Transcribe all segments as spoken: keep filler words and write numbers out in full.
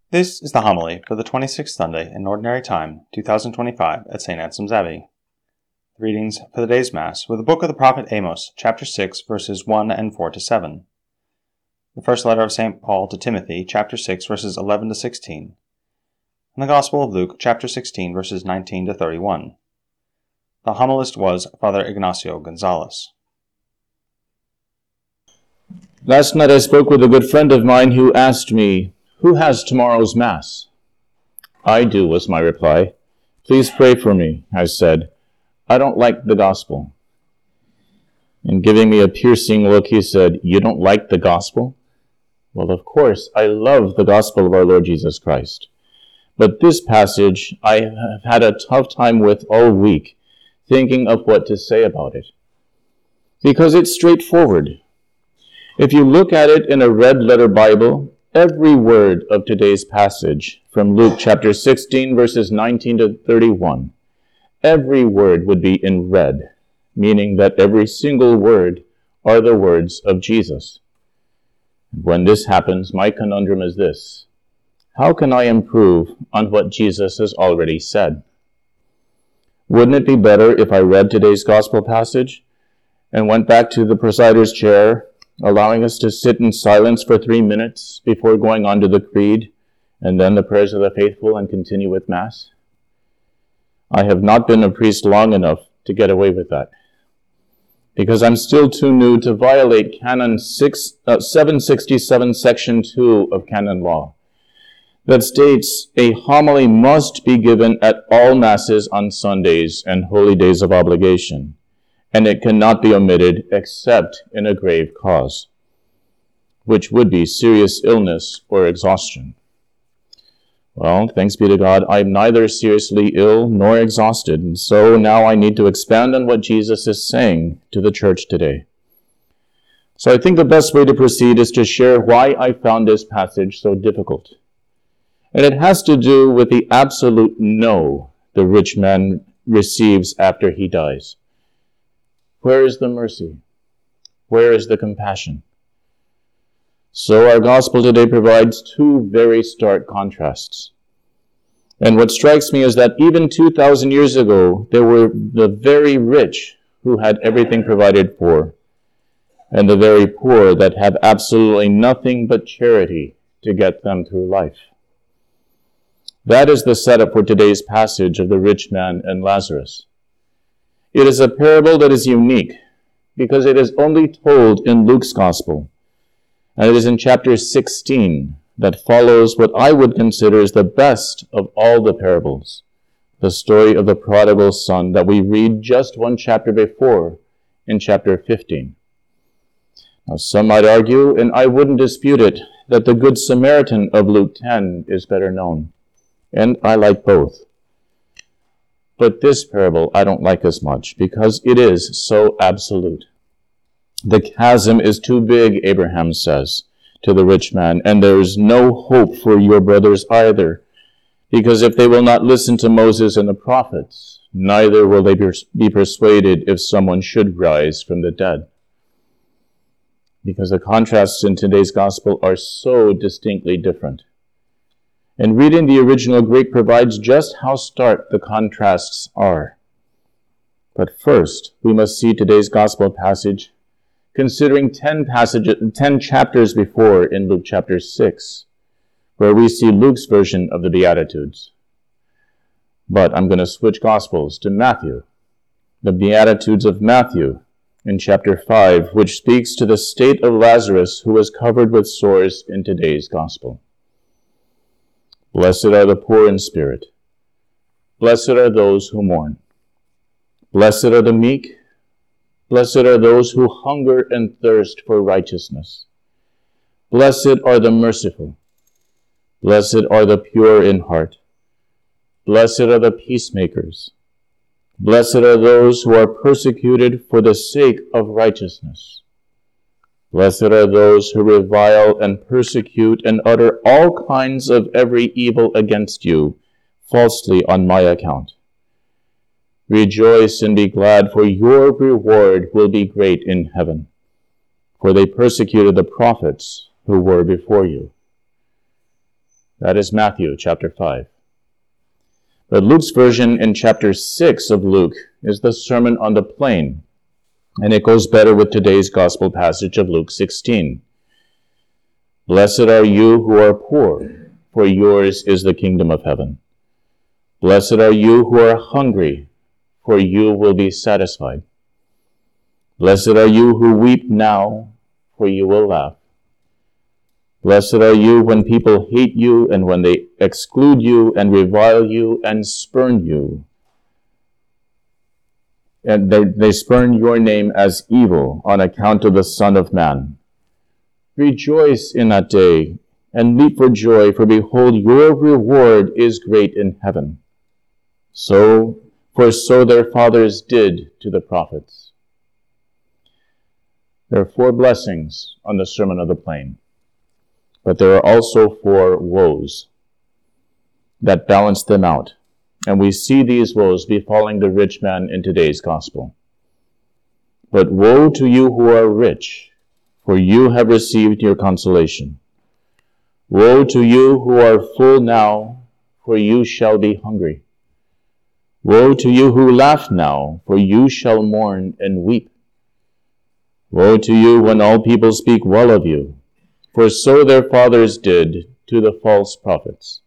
This is the homily for the twenty-sixth Sunday in Ordinary Time, two thousand twenty-five, at Saint Anselm's Abbey. The readings for the day's Mass were the book of the prophet Amos, chapter six, verses one and four to seven. The first letter of Saint Paul to Timothy, chapter six, verses eleven to sixteen. And the Gospel of Luke, chapter sixteen, verses nineteen to thirty-one. The homilist was Father Ignacio Gonzalez. Last night I spoke with a good friend of mine who asked me, "Who has tomorrow's Mass?" "I do," was my reply. "Please pray for me," I said. "I don't like the gospel." And giving me a piercing look, he said, "You don't like the gospel?" Well, of course, I love the gospel of our Lord Jesus Christ. But this passage I have had a tough time with all week, thinking of what to say about it. Because it's straightforward. If you look at it in a red-letter Bible, every word of today's passage from Luke chapter sixteen, verses nineteen to thirty-one, every word would be in red, meaning that every single word are the words of Jesus. When this happens, my conundrum is this: how can I improve on what Jesus has already said? Wouldn't it be better if I read today's gospel passage and went back to the presider's chair, allowing us to sit in silence for three minutes before going on to the creed, and then the prayers of the faithful, and continue with Mass? I have not been a priest long enough to get away with that, because I'm still too new to violate Canon six, uh, seven sixty-seven, Section two of Canon Law, that states a homily must be given at all Masses on Sundays and holy days of obligation, and it cannot be omitted except in a grave cause, which would be serious illness or exhaustion. Well, thanks be to God, I'm neither seriously ill nor exhausted, and so now I need to expand on what Jesus is saying to the church today. So I think the best way to proceed is to share why I found this passage so difficult. And it has to do with the absolute no the rich man receives after he dies. Where is the mercy? Where is the compassion? So our gospel today provides two very stark contrasts. And what strikes me is that even two thousand years ago, there were the very rich who had everything provided for, and the very poor that have absolutely nothing but charity to get them through life. That is the setup for today's passage of the rich man and Lazarus. It is a parable that is unique because it is only told in Luke's Gospel, and it is in chapter sixteen that follows what I would consider is the best of all the parables, the story of the prodigal son that we read just one chapter before in chapter fifteen. Now, some might argue, and I wouldn't dispute it, that the Good Samaritan of Luke ten is better known, and I like both. But this parable I don't like as much because it is so absolute. The chasm is too big, Abraham says to the rich man, and there is no hope for your brothers either, because if they will not listen to Moses and the prophets, neither will they be persuaded if someone should rise from the dead. Because the contrasts in today's gospel are so distinctly different. And reading the original Greek provides just how stark the contrasts are. But first, we must see today's gospel passage considering ten passages, ten chapters before in Luke chapter six, where we see Luke's version of the Beatitudes. But I'm going to switch gospels to Matthew, the Beatitudes of Matthew in chapter five, which speaks to the state of Lazarus, who was covered with sores in today's gospel. Blessed are the poor in spirit. Blessed are those who mourn. Blessed are the meek. Blessed are those who hunger and thirst for righteousness. Blessed are the merciful. Blessed are the pure in heart. Blessed are the peacemakers. Blessed are those who are persecuted for the sake of righteousness. Blessed are those who revile and persecute and utter all kinds of every evil against you, falsely on my account. Rejoice and be glad, for your reward will be great in heaven. For they persecuted the prophets who were before you. That is Matthew chapter five. But Luke's version in chapter six of Luke is the Sermon on the Plain, and it goes better with today's gospel passage of Luke sixteen. Blessed are you who are poor, for yours is the kingdom of heaven. Blessed are you who are hungry, for you will be satisfied. Blessed are you who weep now, for you will laugh. Blessed are you when people hate you and when they exclude you and revile you and spurn you. And they, they spurn your name as evil on account of the Son of Man. Rejoice in that day and leap for joy, for behold, your reward is great in heaven. So, for so their fathers did to the prophets. There are four blessings on the Sermon on the Plain, but there are also four woes that balance them out. And we see these woes befalling the rich man in today's gospel. But woe to you who are rich, for you have received your consolation. Woe to you who are full now, for you shall be hungry. Woe to you who laugh now, for you shall mourn and weep. Woe to you when all people speak well of you, for so their fathers did to the false prophets.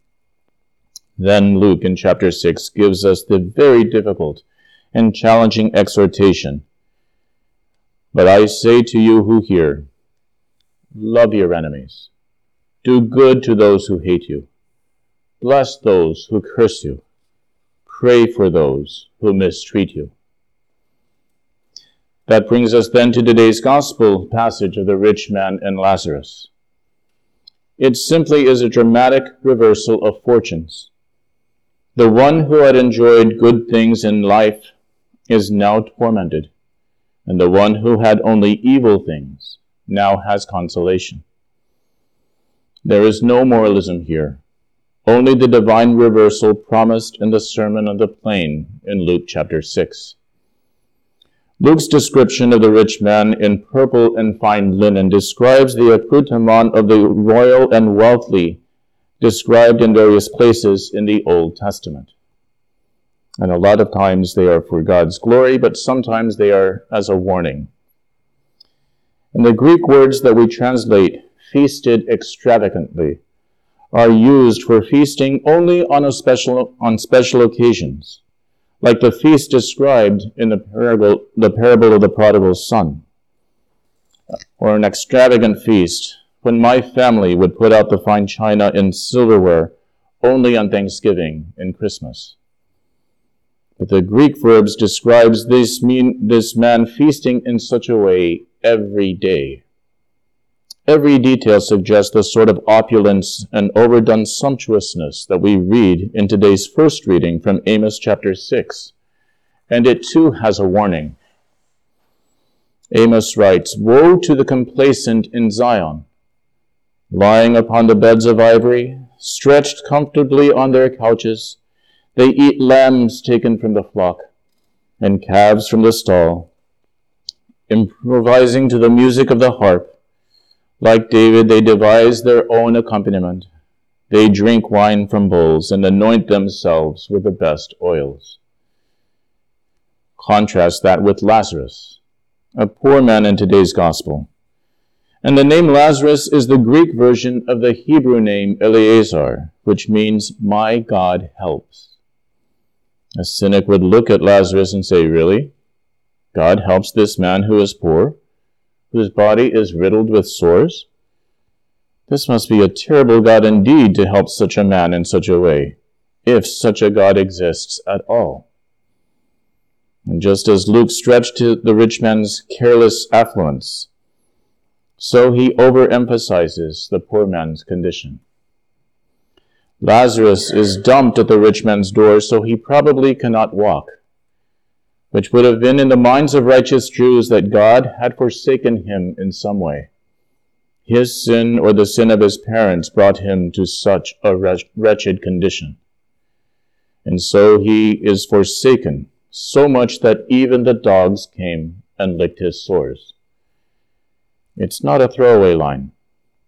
Then Luke in chapter six gives us the very difficult and challenging exhortation. But I say to you who hear, love your enemies. Do good to those who hate you. Bless those who curse you. Pray for those who mistreat you. That brings us then to today's gospel passage of the rich man and Lazarus. It simply is a dramatic reversal of fortunes. The one who had enjoyed good things in life is now tormented, and the one who had only evil things now has consolation. There is no moralism here, only the divine reversal promised in the Sermon on the Plain in Luke chapter six. Luke's description of the rich man in purple and fine linen describes the accoutrement of the royal and wealthy described in various places in the Old Testament. And a lot of times they are for God's glory, but sometimes they are as a warning. And the Greek words that we translate feasted extravagantly are used for feasting only on a special on special occasions, like the feast described in the parable, the parable of the prodigal son, or an extravagant feast when my family would put out the fine china and silverware only on Thanksgiving and Christmas. But the Greek verbs describes this, mean, this man feasting in such a way every day. Every detail suggests the sort of opulence and overdone sumptuousness that we read in today's first reading from Amos chapter six. And it too has a warning. Amos writes, "Woe to the complacent in Zion, lying upon the beds of ivory, stretched comfortably on their couches. They eat lambs taken from the flock, and calves from the stall, improvising to the music of the harp. Like David, they devise their own accompaniment. They drink wine from bowls and anoint themselves with the best oils." Contrast that with Lazarus, a poor man in today's gospel. And the name Lazarus is the Greek version of the Hebrew name Eleazar, which means, "My God helps." A cynic would look at Lazarus and say, "Really? God helps this man who is poor, whose body is riddled with sores? This must be a terrible God indeed to help such a man in such a way, if such a God exists at all." And just as Luke stretched to the rich man's careless affluence, so he overemphasizes the poor man's condition. Lazarus is dumped at the rich man's door, so he probably cannot walk, which would have been in the minds of righteous Jews that God had forsaken him in some way. His sin or the sin of his parents brought him to such a wretched condition. And so he is forsaken, so much that even the dogs came and licked his sores. It's not a throwaway line,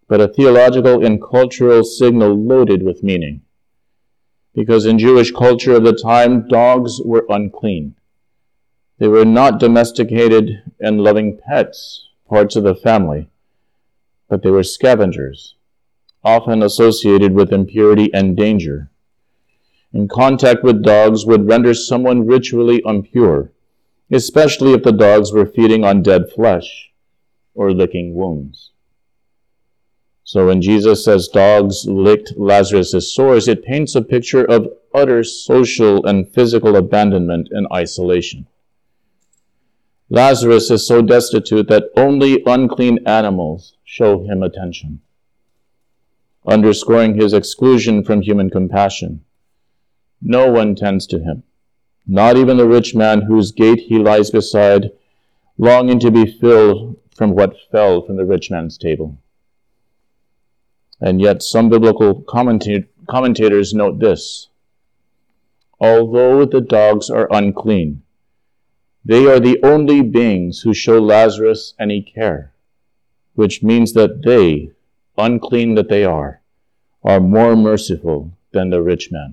but a theological and cultural signal loaded with meaning. Because in Jewish culture of the time, dogs were unclean. They were not domesticated and loving pets, parts of the family, but they were scavengers, often associated with impurity and danger. And contact with dogs would render someone ritually impure, especially if the dogs were feeding on dead flesh or licking wounds. So when Jesus says dogs licked Lazarus' sores, it paints a picture of utter social and physical abandonment and isolation. Lazarus is so destitute that only unclean animals show him attention, underscoring his exclusion from human compassion. No one tends to him, not even the rich man whose gate he lies beside, longing to be filled from what fell from the rich man's table. And yet some biblical commenta- commentators note this: although the dogs are unclean, they are the only beings who show Lazarus any care, which means that they, unclean that they are, are more merciful than the rich man.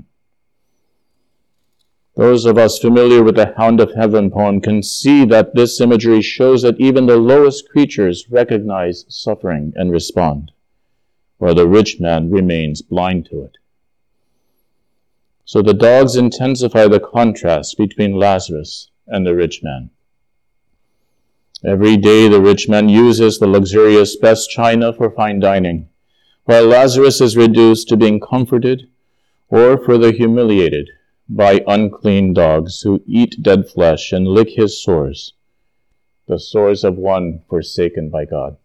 Those of us familiar with the Hound of Heaven poem can see that this imagery shows that even the lowest creatures recognize suffering and respond, while the rich man remains blind to it. So the dogs intensify the contrast between Lazarus and the rich man. Every day the rich man uses the luxurious best china for fine dining, while Lazarus is reduced to being comforted or further humiliated by unclean dogs who eat dead flesh and lick his sores, the sores of one forsaken by God.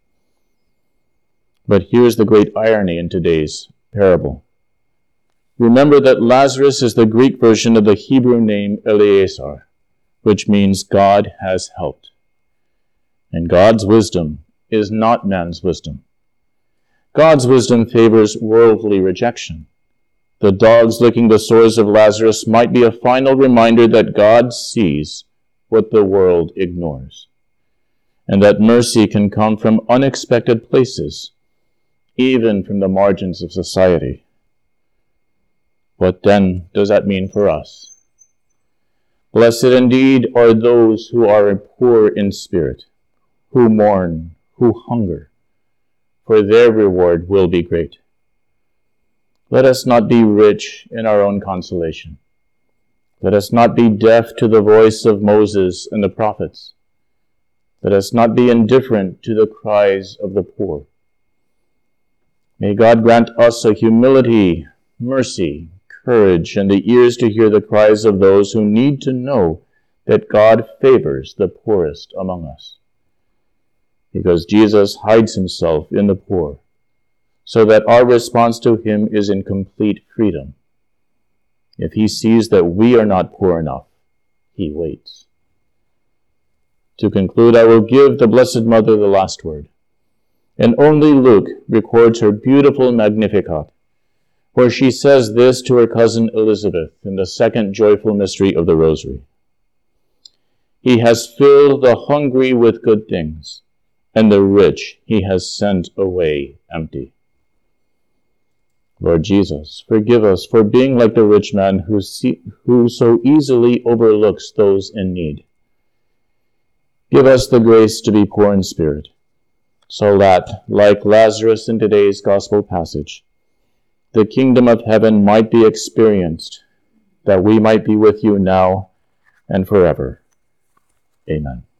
But here's the great irony in today's parable. Remember that Lazarus is the Greek version of the Hebrew name Eleazar, which means God has helped. And God's wisdom is not man's wisdom. God's wisdom favors worldly rejection. The dogs licking the sores of Lazarus might be a final reminder that God sees what the world ignores, and that mercy can come from unexpected places, even from the margins of society. What then does that mean for us? Blessed indeed are those who are poor in spirit, who mourn, who hunger, for their reward will be great. Let us not be rich in our own consolation. Let us not be deaf to the voice of Moses and the prophets. Let us not be indifferent to the cries of the poor. May God grant us a humility, mercy, courage, and the ears to hear the cries of those who need to know that God favors the poorest among us. Because Jesus hides himself in the poor, so that our response to him is in complete freedom. If he sees that we are not poor enough, he waits. To conclude, I will give the Blessed Mother the last word. And only Luke records her beautiful Magnificat, where she says this to her cousin Elizabeth in the second joyful mystery of the Rosary. He has filled the hungry with good things, and the rich he has sent away empty. Lord Jesus, forgive us for being like the rich man who, see, who so easily overlooks those in need. Give us the grace to be poor in spirit, so that, like Lazarus in today's gospel passage, the kingdom of heaven might be experienced, that we might be with you now and forever. Amen.